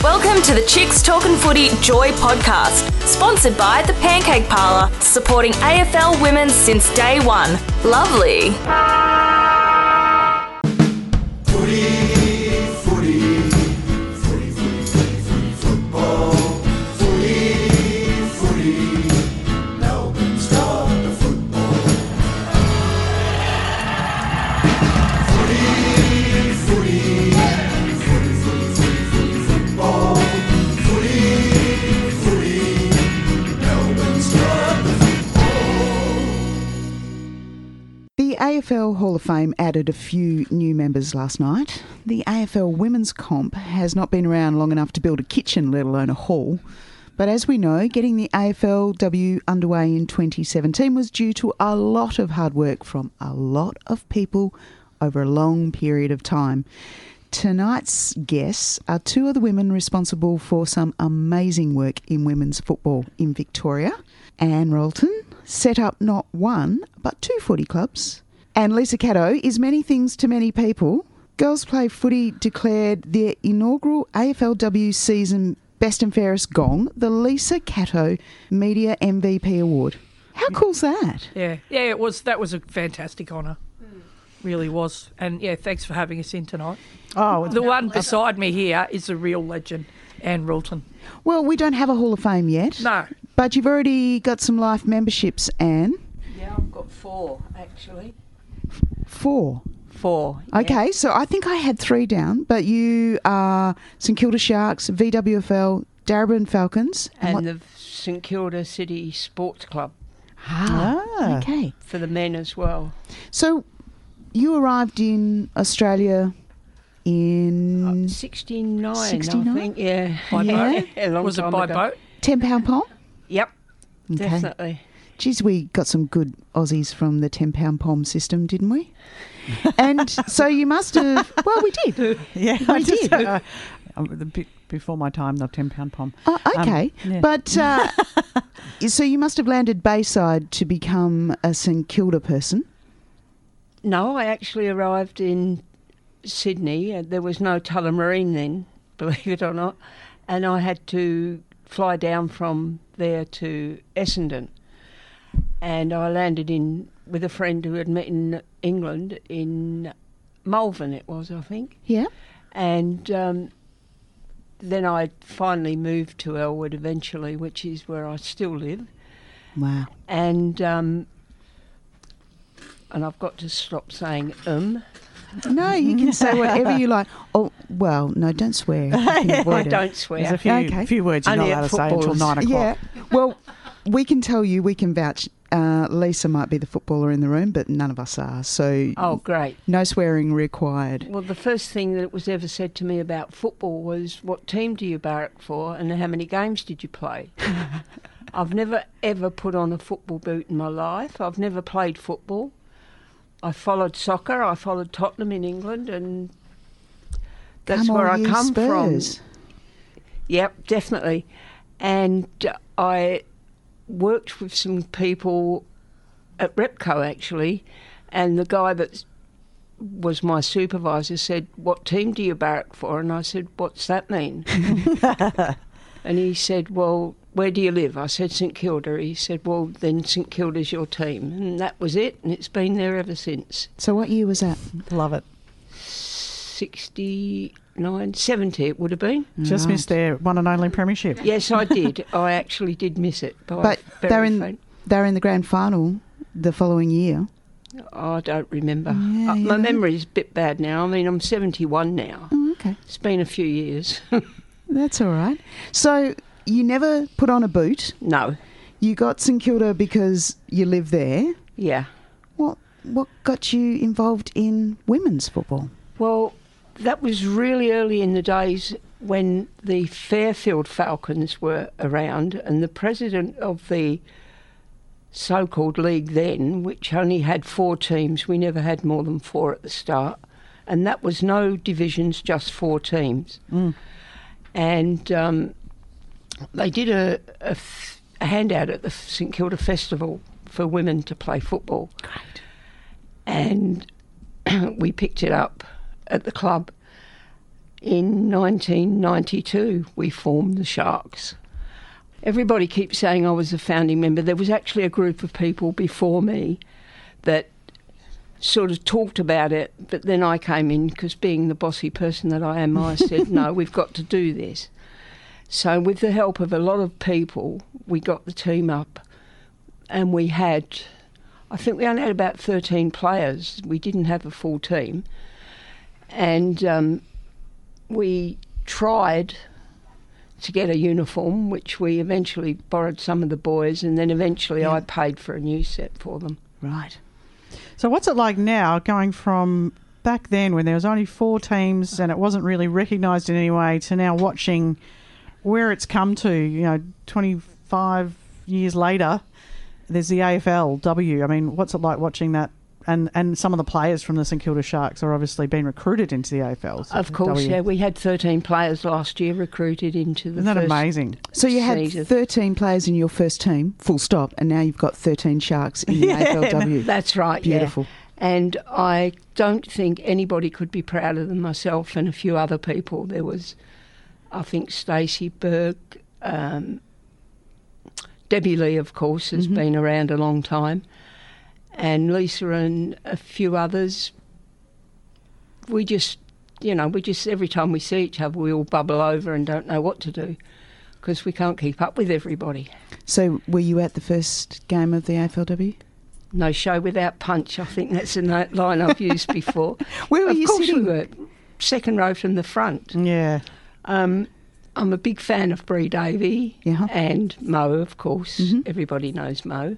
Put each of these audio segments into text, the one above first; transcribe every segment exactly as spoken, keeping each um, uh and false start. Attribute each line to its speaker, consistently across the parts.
Speaker 1: Welcome to the Chicks Talkin' Footy Joy podcast, sponsored by The Pancake Parlour, supporting A F L women since day one. Lovely.
Speaker 2: Footy, footy, footy, footy, footy, footy, football. Footy, footy, Melbourne's got the football. Footy, footy, footy, footy, footy, footy, football. Footy, footy, Melbourne's got the football.
Speaker 3: The A F L Hall of Fame added a few new members last night. The A F L Women's Comp has not been around long enough to build a kitchen, let alone a hall. But as we know, getting the A F L W underway in twenty seventeen was due to a lot of hard work from a lot of people over a long period of time. Tonight's guests are two of the women responsible for some amazing work in women's football in Victoria. Anne Rolton set up not one, but two footy clubs. And Lisa Caddo is many things to many people. Girls Play Footy declared their inaugural A F L W season Best and Fairest Gong, the Lisa Caddo Media M V P Award. How cool's that?
Speaker 4: Yeah, yeah, it was. That was a fantastic honour. Really was. And yeah, thanks for having us in tonight.
Speaker 5: Oh,
Speaker 4: The one beside me here is a real legend, Anne Rolton.
Speaker 3: Well, we don't have a Hall of Fame yet.
Speaker 4: No.
Speaker 3: But you've already got some life memberships, Anne.
Speaker 6: Yeah, I've got four, actually.
Speaker 3: Four.
Speaker 6: Four. yeah.
Speaker 3: Okay, so I think I had three down, but you are St Kilda Sharks, V W F L, Darebin Falcons.
Speaker 6: And
Speaker 3: what-
Speaker 6: the St Kilda City Sports Club
Speaker 3: Ah,
Speaker 5: Ah.
Speaker 3: okay.
Speaker 6: for the men as well.
Speaker 3: So you arrived in Australia in
Speaker 6: sixty-nine,
Speaker 3: sixty-nine?
Speaker 6: I think, yeah.
Speaker 4: By
Speaker 3: Yeah.
Speaker 4: boat.
Speaker 6: A long
Speaker 4: Was it
Speaker 6: time
Speaker 4: by
Speaker 6: ago.
Speaker 4: boat?
Speaker 3: ten pound pom?
Speaker 6: Yep,
Speaker 3: Okay.
Speaker 6: definitely.
Speaker 3: Geez, we got some good Aussies from the ten pound pom system, didn't we? And so you must have, well, we did.
Speaker 5: yeah,
Speaker 3: We
Speaker 5: I just,
Speaker 3: did.
Speaker 5: uh, um, the bit before my time, the ten pound pom.
Speaker 3: Oh, okay.
Speaker 5: Um, yeah.
Speaker 3: But uh, so you must have landed Bayside to become a St Kilda person.
Speaker 6: No, I actually arrived in Sydney. Uh, There was no Tullamarine then, believe it or not. And I had to fly down from there to Essendon. And I landed in with a friend who had met in England, in Malvern it was, I think.
Speaker 3: Yeah.
Speaker 6: And um, then I finally moved to Elwood eventually, which is where I still live.
Speaker 3: Wow.
Speaker 6: And um, and I've got to stop saying um.
Speaker 3: No, you can say whatever you like. Oh, well, no, don't swear. You can
Speaker 6: I
Speaker 3: avoid it.
Speaker 6: don't swear.
Speaker 5: There's a few,
Speaker 3: Okay.
Speaker 5: few words you're
Speaker 6: Only
Speaker 5: not allowed
Speaker 6: at
Speaker 5: to say until
Speaker 6: footballers.
Speaker 5: nine o'clock.
Speaker 3: Yeah. Well, we can tell you, we can vouch. Uh, Lisa might be the footballer in the room, but none of us are. So
Speaker 6: Oh, great.
Speaker 3: no swearing required.
Speaker 6: Well, the first thing that was ever said to me about football was, what team do you barrack for and how many games did you play? I've never, ever put on a football boot in my life. I've never played football. I followed soccer. I followed Tottenham in England, and that's
Speaker 3: Come
Speaker 6: where
Speaker 3: on,
Speaker 6: I
Speaker 3: you
Speaker 6: come
Speaker 3: Spurs.
Speaker 6: from. Yep, definitely. And uh, I worked with some people at Repco, actually, and the guy that was my supervisor said, what team do you barrack for? And I said, what's that mean? And he said, well, where do you live? I said, St Kilda. He said, well, then St Kilda's your team. And that was it, and it's been there ever since.
Speaker 3: So what year was that?
Speaker 5: Love it.
Speaker 6: sixty-nine, seventy it would have been.
Speaker 5: Just
Speaker 3: Right.
Speaker 5: missed their one and only premiership.
Speaker 6: Yes, I did. I actually did miss it. By
Speaker 3: But
Speaker 6: very
Speaker 3: they're in
Speaker 6: faint.
Speaker 3: they're in the grand final the following year.
Speaker 6: I don't remember.
Speaker 3: Yeah,
Speaker 6: Uh,
Speaker 3: yeah.
Speaker 6: My memory's a bit bad now. I mean, I'm seventy-one now.
Speaker 3: Oh, okay.
Speaker 6: It's been a few years.
Speaker 3: That's all right. So you never put on a boot.
Speaker 6: No.
Speaker 3: You got St Kilda because you live there.
Speaker 6: Yeah.
Speaker 3: What what got you involved in women's football?
Speaker 6: Well, that was really early in the days when the Fairfield Falcons were around, and the president of the so-called league then, which only had four teams, we never had more than four at the start, and that was no divisions, just four teams.
Speaker 5: Mm.
Speaker 6: And um, they did a, a, f- a handout at the St Kilda Festival for women to play football.
Speaker 3: Great.
Speaker 6: And we picked it up at the club, in nineteen ninety-two we formed the Sharks. Everybody keeps saying I was a founding member. There was actually a group of people before me that sort of talked about it, but then I came in because being the bossy person that I am, I said, no, we've got to do this. So with the help of a lot of people, we got the team up, and we had, I think we only had about thirteen players. We didn't have a full team. And um, we tried to get a uniform, which we eventually borrowed some of the boys, and then eventually
Speaker 3: Yeah.
Speaker 6: I paid for a new set for them.
Speaker 3: Right.
Speaker 5: So what's it like now, going from back then when there was only four teams and it wasn't really recognised in any way, to now watching where it's come to, you know, twenty-five years later, there's the A F L W. I mean, what's it like watching that? And and some of the players from the St Kilda Sharks are obviously being recruited into the A F L.
Speaker 6: Of course,
Speaker 5: W.
Speaker 6: yeah. We had thirteen players last year recruited into the
Speaker 5: Isn't that
Speaker 6: first
Speaker 5: amazing?
Speaker 3: So you had
Speaker 6: season.
Speaker 3: thirteen players in your first team, full stop, and now you've got thirteen Sharks in the
Speaker 5: Yeah,
Speaker 3: A F L W.
Speaker 6: That's right,
Speaker 3: Beautiful.
Speaker 6: yeah. And I don't think anybody could be prouder than myself and a few other people. There was, I think, Stacey Burke, um, Debbie Lee, of course, has
Speaker 3: Mhm.
Speaker 6: been around a long time, and Lisa and a few others. We just, you know, we just, every time we see each other, we all bubble over and don't know what to do because we can't keep up with everybody.
Speaker 3: So were you at the first game of the A F L W?
Speaker 6: No show without punch. I think that's a no- line I've used before.
Speaker 3: Where were
Speaker 6: of
Speaker 3: you
Speaker 6: course
Speaker 3: sitting?
Speaker 6: we were. Second row from the front.
Speaker 5: Yeah.
Speaker 6: Um, I'm a big fan of Bree Davey
Speaker 3: Yeah.
Speaker 6: and Mo, of course.
Speaker 3: Mhm.
Speaker 6: Everybody knows Mo.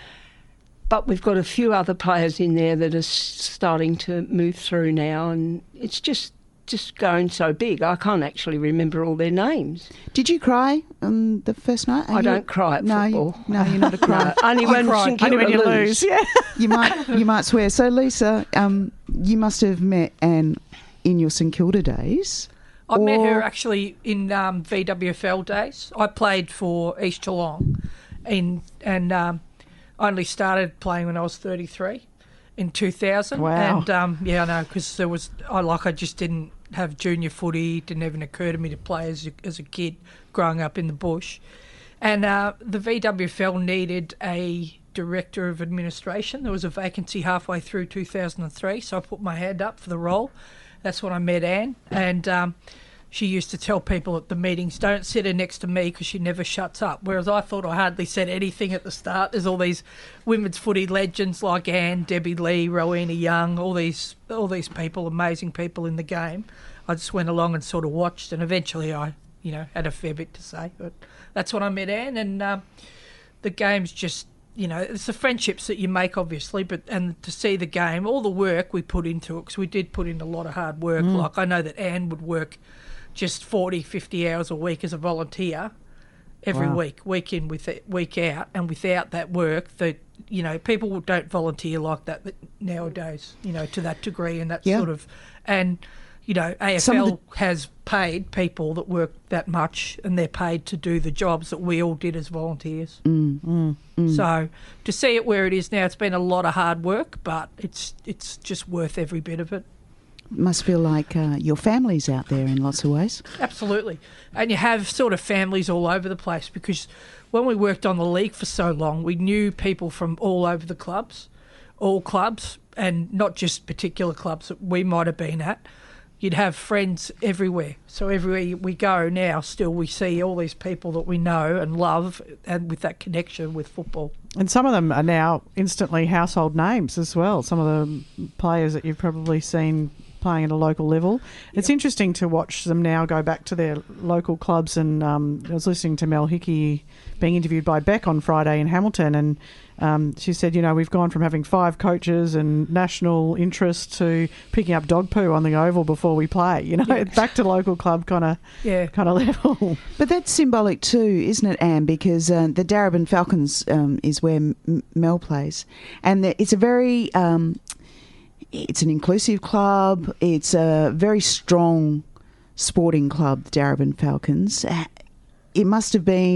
Speaker 6: But we've got a few other players in there that are s- starting to move through now, and it's just just going so big. I can't actually remember all their names.
Speaker 3: Did you cry on the first night? Are
Speaker 6: I
Speaker 3: you-
Speaker 6: don't cry at
Speaker 3: no,
Speaker 6: football.
Speaker 3: You, no, you're not a
Speaker 6: No,
Speaker 3: crier.
Speaker 6: only when
Speaker 5: cry.
Speaker 6: St
Speaker 5: Only when
Speaker 6: Kilda
Speaker 5: you
Speaker 6: lose.
Speaker 5: lose. Yeah.
Speaker 3: You might you might swear. So Lisa, um, you must have met Anne in your St Kilda days.
Speaker 4: I met her
Speaker 3: Or-
Speaker 4: actually in um, V W F L days. I played for East Geelong, in and um, I only started playing when I was thirty-three in two thousand.
Speaker 5: Wow.
Speaker 4: And um, yeah, I know, because there was I like I just didn't have junior footy. It didn't even occur to me to play as a, as a kid growing up in the bush. And uh, the V W F L needed a director of administration. There was a vacancy halfway through two thousand three, so I put my hand up for the role. That's when I met Anne, and um, she used to tell people at the meetings, don't sit her next to me because she never shuts up. Whereas I thought I hardly said anything at the start. There's all these women's footy legends like Anne, Debbie Lee, Rowena Young, all these all these people, amazing people in the game. I just went along and sort of watched, and eventually I, you know, had a fair bit to say. But that's when I met Anne, and um, the game's just, you know, it's the friendships that you make, obviously, but and to see the game, all the work we put into it, because we did put in a lot of hard work. Like I know that Anne would work just forty, fifty hours a week as a volunteer every
Speaker 5: Wow.
Speaker 4: week, week in, with it, week out, and without that work, that, you know, people don't volunteer like that nowadays, you know, to that degree and that
Speaker 3: Yeah.
Speaker 4: sort of, and, you know, A F
Speaker 3: Some of
Speaker 4: L has paid people that work that much, and they're paid to do the jobs that we all did as volunteers.
Speaker 3: Mm.
Speaker 4: So to see it where it is now, it's been a lot of hard work, but it's it's just worth every bit of it.
Speaker 3: Must feel like uh, your family's out there in lots of ways.
Speaker 4: Absolutely. And you have sort of families all over the place, because when we worked on the league for so long, we knew people from all over the clubs, all clubs, and not just particular clubs that we might have been at. You'd have friends everywhere. So everywhere we go now, still we see all these people that we know and love, and with that connection with football.
Speaker 5: And some of them are now instantly household names as well. Some of the players that you've probably seen playing at a local level. It's interesting to watch them now go back to their local clubs. And um, I was listening to Mel Hickey being interviewed by Beck on Friday in Hamilton, and um, she said, you know, we've gone from having five coaches and national interest to picking up dog poo on the oval before we play. You know,
Speaker 4: Yeah.
Speaker 5: back to local club kind of
Speaker 4: Yeah.
Speaker 5: kind of level.
Speaker 3: But that's symbolic too, isn't it, Anne? Because uh, the Darebin Falcons um, is where M- Mel plays, and the, it's a very, um, it's an inclusive club. It's a very strong sporting club, the Darebin Falcons. Uh, It must have been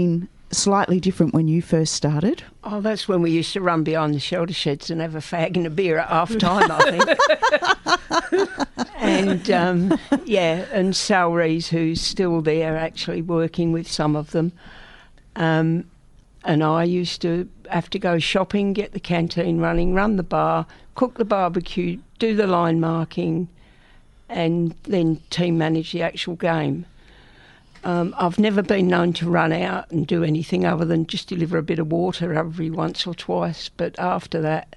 Speaker 3: slightly different when you first started?
Speaker 6: Oh, that's when we used to run behind the shelter sheds and have a fag and a beer at half time, I think. and, um, yeah, and Sal Rees, who's still there actually working with some of them. Um, and I used to have to go shopping, get the canteen running, run the bar, cook the barbecue, do the line marking, and then team manage the actual game. Um, I've never been known to run out and do anything other than just deliver a bit of water every once or twice. But after that,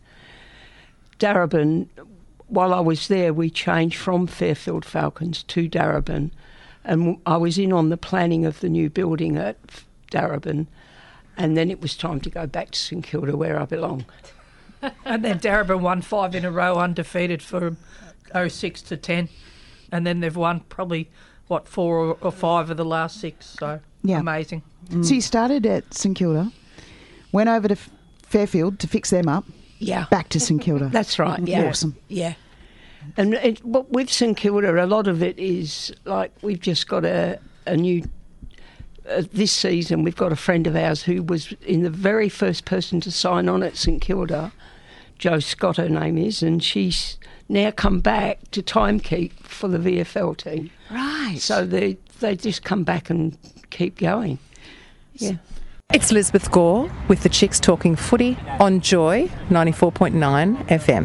Speaker 6: Darebin, while I was there, we changed from Fairfield Falcons to Darebin. And I was in on the planning of the new building at Darebin. And then it was time to go back to St Kilda, where I belong.
Speaker 4: And then Darebin won five in a row undefeated from oh six to ten. And then they've won probably... what, four or, or five of the last six, so
Speaker 3: Yeah.
Speaker 4: amazing.
Speaker 3: So you started at St Kilda, went over to F- Fairfield to fix them up,
Speaker 6: Yeah.
Speaker 3: back to St Kilda.
Speaker 6: That's right, yeah.
Speaker 3: Awesome.
Speaker 6: Yeah. And it, but with St Kilda, a lot of it is like we've just got a, a new... Uh, this season, we've got a friend of ours who was in the very first person to sign on at St Kilda, Jo Scott, her name is, and she's now come back to timekeep for the V F L team.
Speaker 3: Right.
Speaker 6: So they they just come back and keep going. Yeah.
Speaker 7: It's Elizabeth Gore with the Chicks Talking Footy on Joy ninety-four point nine F M.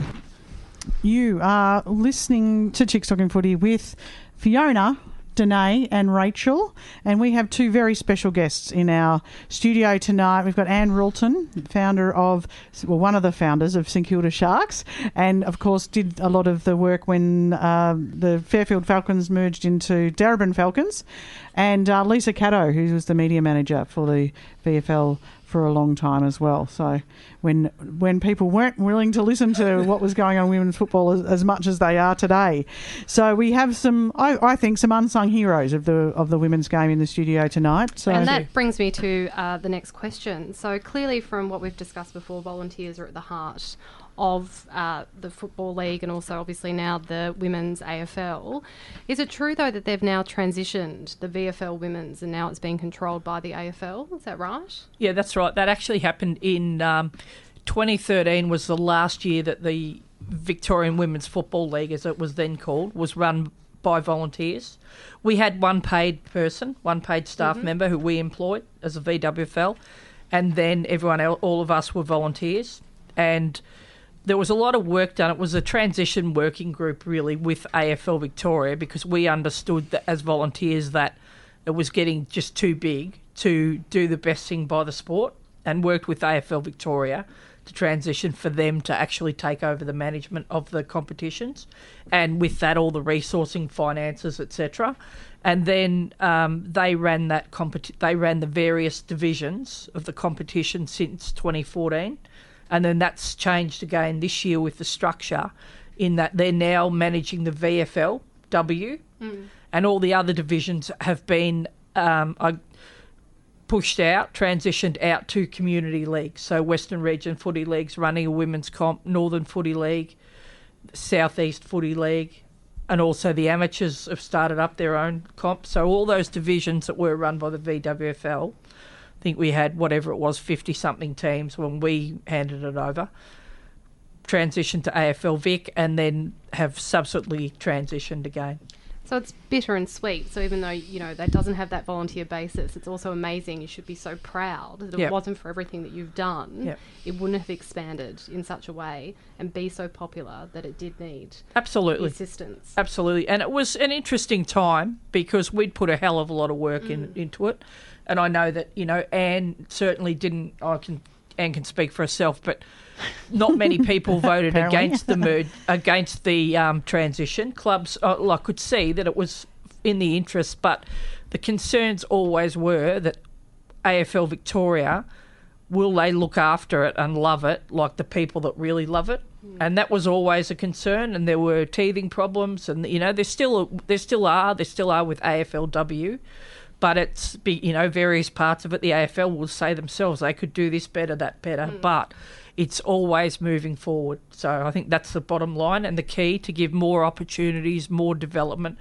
Speaker 5: You are listening to Chicks Talking Footy with Fiona, Danae and Rachel, and we have two very special guests in our studio tonight. We've got Anne Rulton, founder of, well, one of the founders of St Kilda Sharks, and of course did a lot of the work when uh, the Fairfield Falcons merged into Darebin Falcons, and uh, Lisa Caddo, who was the media manager for the V F L for a long time as well. So when when people weren't willing to listen to what was going on in women's football as, as much as they are today. So we have some, I, I think, some unsung heroes of the of the women's game in the studio tonight. So
Speaker 8: And that brings me to uh, the next question. So clearly from what we've discussed before, volunteers are at the heart of uh, the Football League and also obviously now the Women's A F L. Is it true, though, that they've now transitioned the V F L Women's and now it's being controlled by the A F L? Is that right?
Speaker 4: Yeah, that's right. That actually happened in um, twenty thirteen was the last year that the Victorian Women's Football League, as it was then called, was run by volunteers. We had one paid person, one paid staff
Speaker 8: Mm-hmm.
Speaker 4: member who we employed as a V W F L, and then everyone else, all of us were volunteers. And there was a lot of work done. It was a transition working group, really, with A F L Victoria, because we understood that as volunteers that it was getting just too big to do the best thing by the sport, and worked with A F L Victoria to transition for them to actually take over the management of the competitions, and with that all the resourcing, finances, et cetera. And then um, they ran that competi- They ran the various divisions of the competition since twenty fourteen. And then that's changed again this year with the structure, in that they're now managing the V F L W, mm. and all the other divisions have been um, uh, pushed out, transitioned out to community leagues. So Western Region Footy League's running a women's comp, Northern Footy League, South East Footy League, and also the amateurs have started up their own comp. So all those divisions that were run by the V W F L, I think we had whatever it was, fifty-something teams when we handed it over, transitioned to A F L Vic, and then have subsequently transitioned again.
Speaker 8: So it's bitter and sweet. So even though, you know, that doesn't have that volunteer basis, it's also amazing. You should be so proud that if
Speaker 4: Yep.
Speaker 8: it wasn't for everything that you've done,
Speaker 4: Yep.
Speaker 8: it wouldn't have expanded in such a way and be so popular that it did need
Speaker 4: Absolutely.
Speaker 8: assistance.
Speaker 4: Absolutely. And it was an interesting time because we'd put a hell of a lot of work in, into it. And I know that, you know, Anne certainly didn't, I can, Anne can speak for herself, but not many people voted
Speaker 5: Apparently.
Speaker 4: against the merge, against the um, transition. Clubs, uh, well, I could see that it was in the interest, but the concerns always were that A F L Victoria, will they look after it and love it like the people that really love it? And that was always a concern, and there were teething problems, and you know there still there still are there still are with A F L W, but it's be you know various parts of it. The A F L will say themselves they could do this better, that better, mm. but it's always moving forward. So I think that's the bottom line and the key to give more opportunities, more development,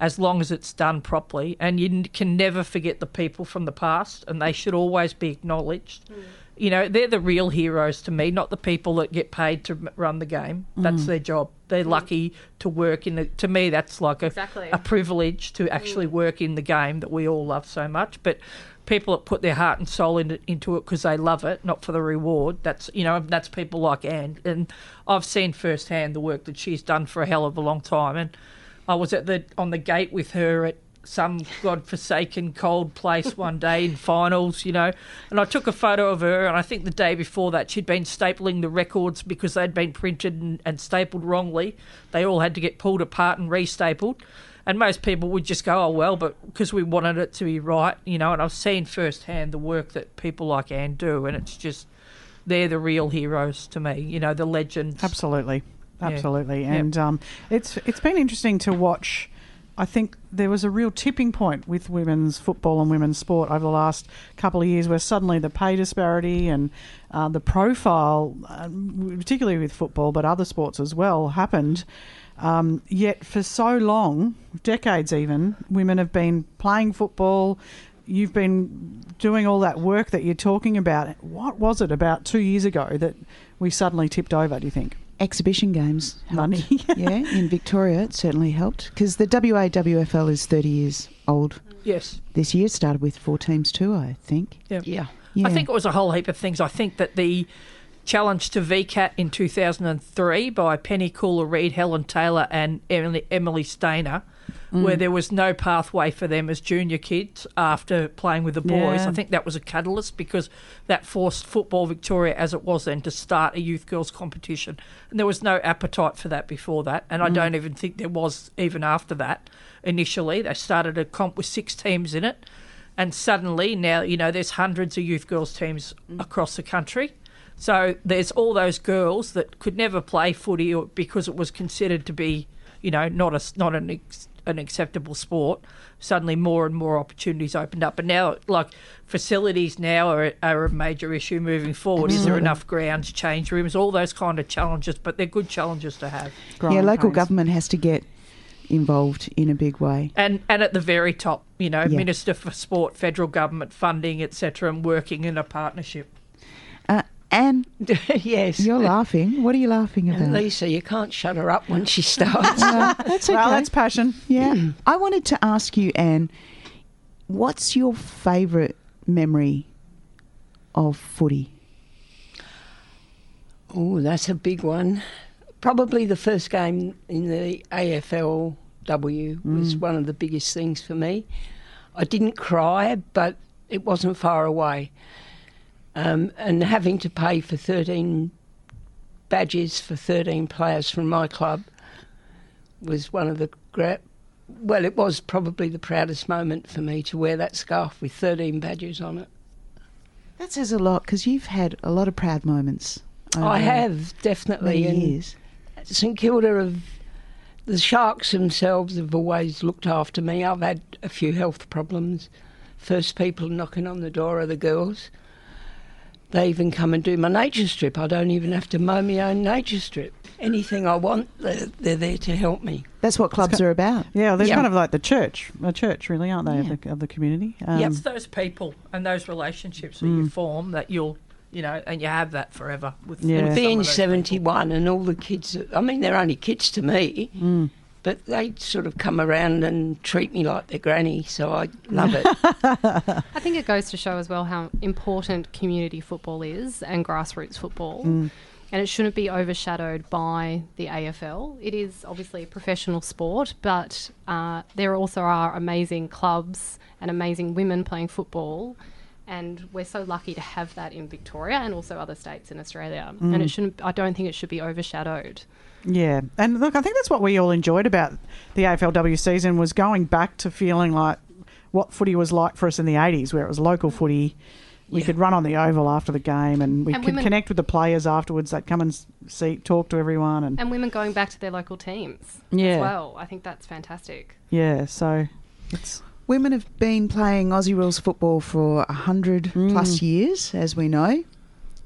Speaker 4: as long as it's done properly. And you n- can never forget the people from the past, and they should always be acknowledged. Mm. You know, they're the real heroes to me, not the people that get paid to m- run the game. That's mm. their job. They're mm. lucky to work in the... To me, that's like a,
Speaker 8: exactly.
Speaker 4: a privilege to actually mm. work in the game that we all love so much. But people that put their heart and soul in, into it because they love it, not for the reward, that's, you know, that's people like Anne. And I've seen firsthand the work that she's done for a hell of a long time. And I was at the on the gate with her at some godforsaken cold place one day in finals, you know, and I took a photo of her, and I think the day before that she'd been stapling the records because they'd been printed and, and stapled wrongly. They all had to get pulled apart and restapled, and most people would just go, oh well, but because we wanted it to be right, you know. And I've seen firsthand the work that people like Anne do, and it's just, they're the real heroes to me, you know, the legends.
Speaker 5: Absolutely, absolutely.
Speaker 4: Yeah.
Speaker 5: And
Speaker 4: yep.
Speaker 5: um, it's it's been interesting to watch. I think there was a real tipping point with women's football and women's sport over the last couple of years, where suddenly the pay disparity and uh, the profile, uh, particularly with football, but other sports as well, happened. Um, yet for so long, decades even, women have been playing football. You've been doing all that work that you're talking about. What was it about two years ago that we suddenly tipped over, do you think?
Speaker 3: Exhibition games helped.
Speaker 5: Money.
Speaker 3: Yeah, in Victoria it certainly helped, because the W A W F L is thirty years old.
Speaker 4: Yes.
Speaker 3: This year. It started with four teams too, I think.
Speaker 4: Yeah.
Speaker 6: Yeah.
Speaker 3: Yeah.
Speaker 4: I think it was a whole heap of things. I think that the challenge to V CAT in two thousand three by Penny Cooler-Reid, Helen Taylor and Emily, Emily Stainer, mm. where there was no pathway for them as junior kids after playing with the boys.
Speaker 5: Yeah.
Speaker 4: I think that was a catalyst, because that forced Football Victoria, as it was then, to start a youth girls competition. And there was no appetite for that before that, and I mm. don't even think there was even after that. Initially, they started a comp with six teams in it, and suddenly now, you know, there's hundreds of youth girls teams mm. across the country. So there's all those girls that could never play footy or, because it was considered to be, you know, not a, not an ex, an acceptable sport. Suddenly more and more opportunities opened up. And now, like, facilities now are, are a major issue moving forward.
Speaker 3: Absolutely.
Speaker 4: Is there enough grounds, change rooms, all those kind of challenges, but they're good challenges to have.
Speaker 5: Growing
Speaker 3: yeah, local
Speaker 5: pains.
Speaker 3: government has to get involved in a big way.
Speaker 4: And and at the very top, you know,
Speaker 3: Yeah.
Speaker 4: Minister for Sport, federal government funding, et cetera, and working in a partnership.
Speaker 3: Uh, and
Speaker 6: Yes.
Speaker 3: you're laughing. What are you laughing about?
Speaker 6: Lisa, you can't shut her up when she starts.
Speaker 3: Uh, that's okay.
Speaker 5: Well, that's passion.
Speaker 3: Yeah. I wanted to ask you, Anne, what's your favourite memory of footy?
Speaker 6: Oh, that's a big one. Probably the first game in the A F L W was one of the biggest things for me. I didn't cry, but it wasn't far away. Um, and having to pay for thirteen badges for thirteen players from my club was one of the great... Well, it was probably the proudest moment for me to wear that scarf with thirteen badges on it.
Speaker 3: That says a lot, because you've had a lot of proud moments.
Speaker 6: I
Speaker 3: over
Speaker 6: have, definitely.
Speaker 3: many
Speaker 6: and
Speaker 3: years.
Speaker 6: St Kilda have... The Sharks themselves have always looked after me. I've had a few health problems. First people knocking on the door are the girls. They even come and do my nature strip. I don't even have to mow my own nature strip. Anything I want, they're, they're there to help me.
Speaker 3: That's what clubs are about.
Speaker 5: Yeah, they're
Speaker 6: Yeah.
Speaker 5: kind of like the church, a church, really, aren't they,
Speaker 3: Yeah.
Speaker 5: of, the, of the community? Um,
Speaker 6: Yep.
Speaker 4: It's those people and those relationships that you form that you'll, you know, and you have that forever. With,
Speaker 5: Yeah.
Speaker 4: with some
Speaker 6: Being
Speaker 4: of those
Speaker 6: seventy-one and all the kids, that- I mean, they're only kids to me,
Speaker 5: Mm.
Speaker 6: but they sort of come around and treat me like their granny, so I love it.
Speaker 8: I think it goes to show as well how important community football is and grassroots football.
Speaker 5: Mm.
Speaker 8: And it shouldn't be overshadowed by the A F L. It is obviously a professional sport, but uh, there also are amazing clubs and amazing women playing football. And we're so lucky to have that in Victoria and also other states in Australia.
Speaker 5: Mm.
Speaker 8: And it shouldn't, I don't think it should be overshadowed.
Speaker 5: Yeah, and look, I think that's what we all enjoyed about the A F L W season, was going back to feeling like what footy was like for us in the eighties, where it was local footy. We
Speaker 6: Yeah.
Speaker 5: could run on the oval after the game, and we
Speaker 8: And
Speaker 5: could
Speaker 8: women-
Speaker 5: connect with the players afterwards. They'd come and s- see, talk to everyone, and,
Speaker 8: And women going back to their local teams
Speaker 5: Yeah.
Speaker 8: as well. I think that's fantastic.
Speaker 5: yeah, so it's
Speaker 3: Women have been playing Aussie rules football for a hundred
Speaker 5: Mm.
Speaker 3: plus years, as we know,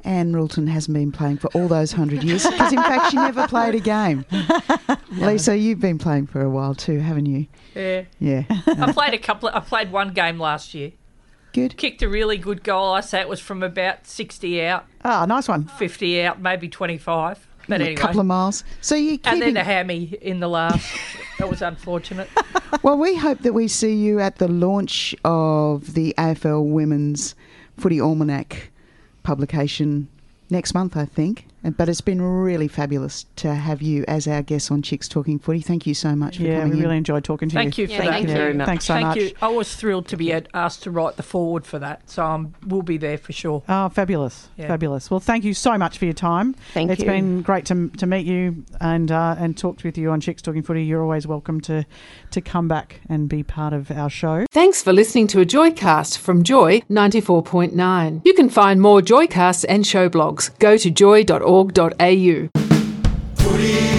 Speaker 3: Anne Rulton hasn't been playing for all those hundred years because, in fact, she never played a game. Lisa, you've been playing for a while too, haven't you?
Speaker 4: Yeah.
Speaker 3: Yeah.
Speaker 4: I played a couple. Of, I played one game last year.
Speaker 3: Good.
Speaker 4: Kicked a really good goal. I say it was from about sixty out,
Speaker 5: Ah, nice one.
Speaker 4: fifty out, maybe twenty-five. But
Speaker 3: A
Speaker 4: anyway.
Speaker 3: couple of miles. So you
Speaker 4: And
Speaker 3: keeping...
Speaker 4: then a hammy in the last. That was unfortunate.
Speaker 3: Well, we hope that we see you at the launch of the A F L Women's Footy Almanac publication next month, I think. And- But it's been really fabulous to have you as our guest on Chicks Talking Footy. Thank you so much for
Speaker 5: Yeah,
Speaker 3: coming
Speaker 5: we
Speaker 3: in.
Speaker 5: really enjoyed talking to
Speaker 4: Thank you
Speaker 8: Yeah,
Speaker 4: for that.
Speaker 8: thank
Speaker 6: you very much.
Speaker 5: Thanks so
Speaker 4: Thank
Speaker 5: much.
Speaker 4: you. I was thrilled to be ad- asked to write the foreword for that. So um, we'll be there for sure.
Speaker 5: Oh, fabulous,
Speaker 4: Yeah.
Speaker 5: fabulous. Well, thank you so much for your time.
Speaker 6: Thank
Speaker 5: It's
Speaker 6: you.
Speaker 5: been great to to meet you and uh, and talk with you on Chicks Talking Footy. You're always welcome to to come back and be part of our show.
Speaker 7: Thanks for listening to a Joycast from Joy ninety-four point nine. You can find more Joycasts and show blogs. Go to joy dot org dot a u.
Speaker 2: Footy